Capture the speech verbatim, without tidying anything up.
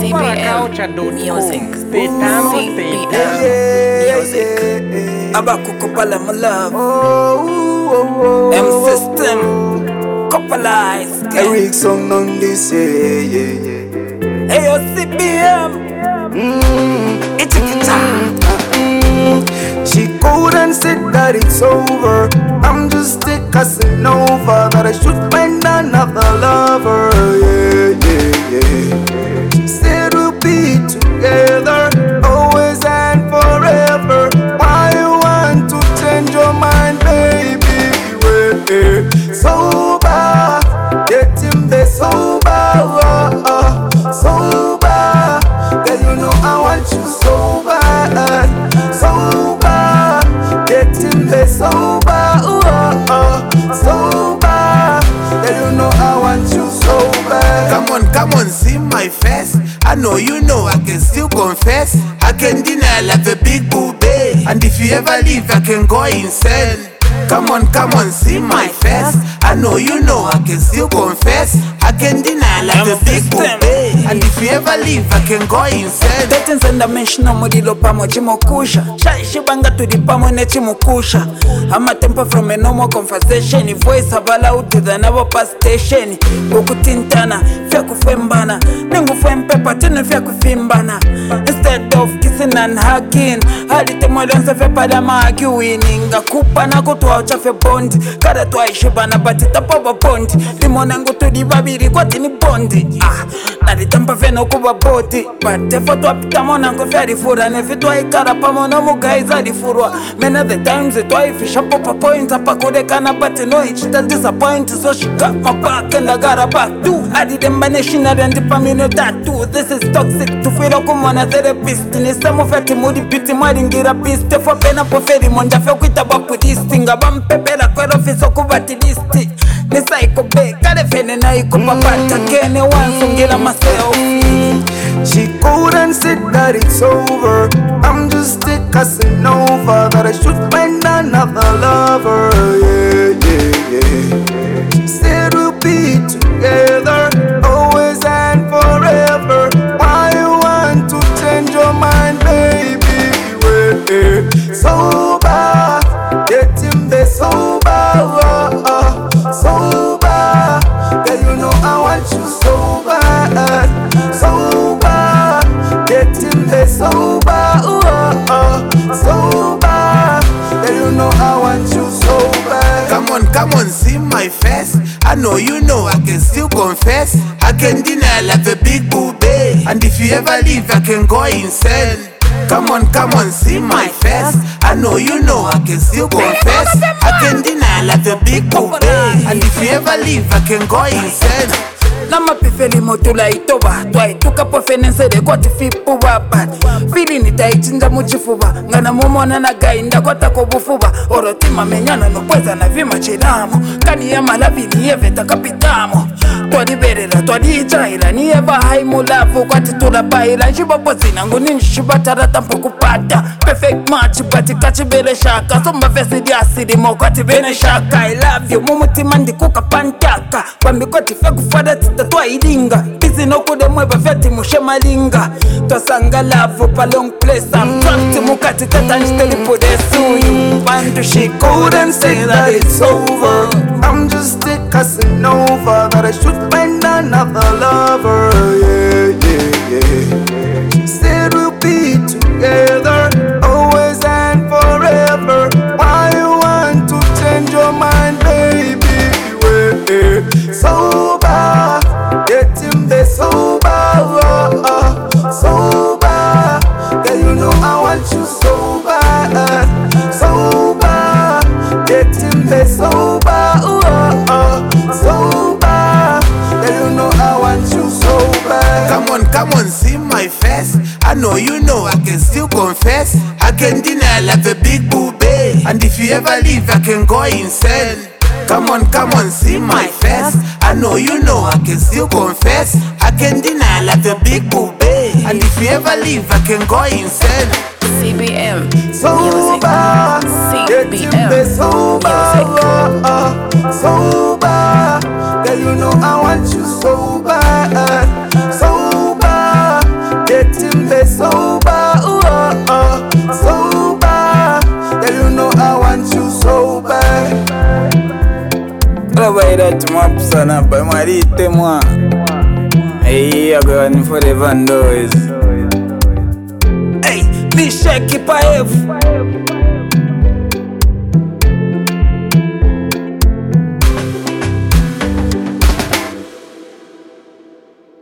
C B M Music. C B M Music. Abakukupala my love. M system. Couplize. Eric song on this, yeah, yeah, yeah. Hey yo C B M. Mm. It's a guitar. Mm. She couldn't say that it's over. I'm just a Casanova, that I should find another lover. Yeah, yeah, yeah. She said we'll be together, always and forever. Why you want to change your mind, baby? Well, sober, get him the sober, oh, oh, sober. Girl, you know I want you sober, sober. Get him the sober, oh, oh, sober. Girl, you know I want you sober. Come on, come on, see my face. I know you know I can still confess. I can deny like a big booby, and if you ever leave I can go insane. Come on, come on, see my face. I know you know I can still confess. I can deny like a big booby, and if you ever leave I can go insane. Tetenzenda menshino mulilo pamo chimukusha Shibanga to the pamo ne chimukusha I'm a temper from a normal conversation. Voice have allowed to the never past station. Ukutintana, fia kufembana Nengu fempepa, tino fia kufimbana. Instead of kissing and hugging, halite mwelonse fe padama arguing. Inga kupa na kutuwa uchafe bondi. Kada tuwa ishibana batita poba bondi. Limona ngu to di babiri kwa tini bondi. Ah, nalitampa feno kuba boti. Bate foto apita mona ngu fia rifura. Nefitwa ikara pamona mugaiza rifurwa. Many of the times it twice fish up up a point. Apa kode kana but no it does disappoint. So she got my back and I got her back too. I did them banishing and the pamino tattoo. This is toxic to feel like I'm a therapist. In the same of a moody pity modding get a beast. For pena poferi monja fe quit about with this thing. A bump pepper quite office or kubati this thing. The psycho bake, got a fen and I could papa again. Once and get myself. She couldn't say that it's over. I'm just a Casanova, that I should find another lover. Yeah, yeah, yeah. She said we'll be together, always and forever. Why you want to change your mind, baby? Well, sober, get him the sober, oh, oh, sober. Girl, you know I want you sober, sober. Get him the sober, oh, oh, sober. Girl, you know I want you sober. Come on, come on, see my face. I know you know I can still confess. I can deny like a big booby, and if you ever leave I can go insane. Come on, come on, see my face. I know you know I can still confess. I can deny like a big booby, and if you ever leave I can go insane. Nama pifeli motula itoba Twa ituka po fenense de kwa tifipu wabat Fili nita ichinja muchifuba Ngana mumona na gainda kwa tako bufuba Orotima menyana nupweza na vima chilamo Kani ya malavi ni eveta kapitamo Twa liberera, twa di ichaira Ni eva haimu lafu kwa titula baila Shibapo zinangu ni nshibatara tampo kupata Perfect match bati kachibele shaka Somba fesi di asidi mo kwa tibene shaka I love you, mumutima ndikuka pantaka Wambi kwa tifeku fada twa ilinga Busy no kude mweba feti mushe malinga Twa sanga love pa long place I'm trapped mukati tata nsteli pode suyu Bantu she Couldn't say that it's over. I'm just a Casanova, that I should find another lover. Yeah, yeah, yeah. She said we'll be together, always and forever. Why you want to change your mind, baby? Well, sober, get him the sober, oh, oh, sober. Girl, you know I want you sober, sober. Get him the sober, oh, oh, sober. Girl, you know I want you sober. Come on, come on, see my face. I know you know I can still confess. I can deny like a big booby, and if you ever leave I can go insane. Come on, come on, see my face. I know you know I can still confess. I can deny like a big booby, and if you ever leave I can go insane. C B M Sober, get Music. him C B M the sober, oh, oh, sober. Girl, you know I want you sober, sober. want you so bad. Travailler là, tu m'as pour ça, n'a pas moi dit moi. Hey, I go on for the Van Doys. Hey, this shake keep a F.